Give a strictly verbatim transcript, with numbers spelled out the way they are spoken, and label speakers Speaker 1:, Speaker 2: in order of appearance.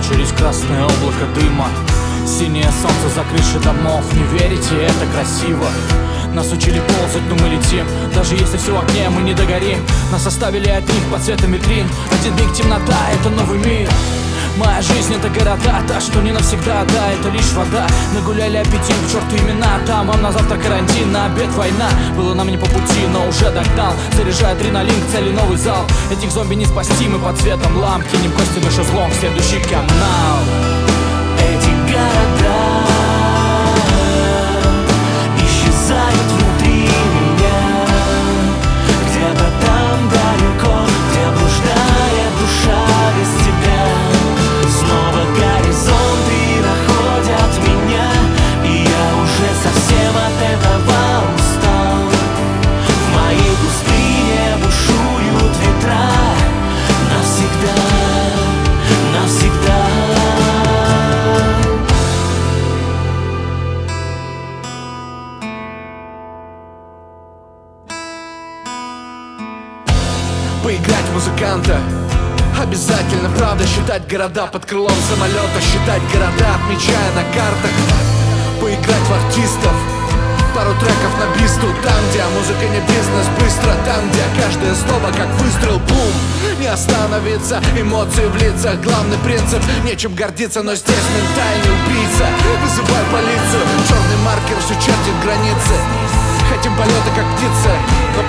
Speaker 1: через красное облако дыма. Синее солнце за крышей домов. Не верите, это красиво. Нас учили ползать, но мы летим. Даже если все в огне, мы не догорим. Нас оставили одних под цветом витрин. Один миг темнота, это новый мир. Моя жизнь это города, та, что не навсегда, да, это лишь вода. Нагуляли аппетит, к черту имена. Там вам на завтра карантин, на обед война. Было нам не по пути, но уже догнал. Заряжая адреналин, к цели новый зал. Этих зомби не спасти, мы под светом ламп. Кинем кости на шезлонг, следующий канал.
Speaker 2: Эти города исчезают внутри меня. Где-то там далеко, где блуждает душа без тебя. Снова горизонты находят меня, и я уже совсем от этого устал. В моей пустыне бушуют ветра. Навсегда, навсегда.
Speaker 3: Поиграть в музыканта обязательно, правда, считать города под крылом самолета. Считать города, отмечая на картах. Поиграть в артистов, пару треков на бисту. Там, где музыка не бизнес, быстро. Там, где каждое слово как выстрел, бум. Не остановиться, эмоции в лицах. Главный принцип, нечем гордиться, но здесь ментальный убийца. Вызывай полицию, черный маркер все чертит границы. Хотим полета как птицы, но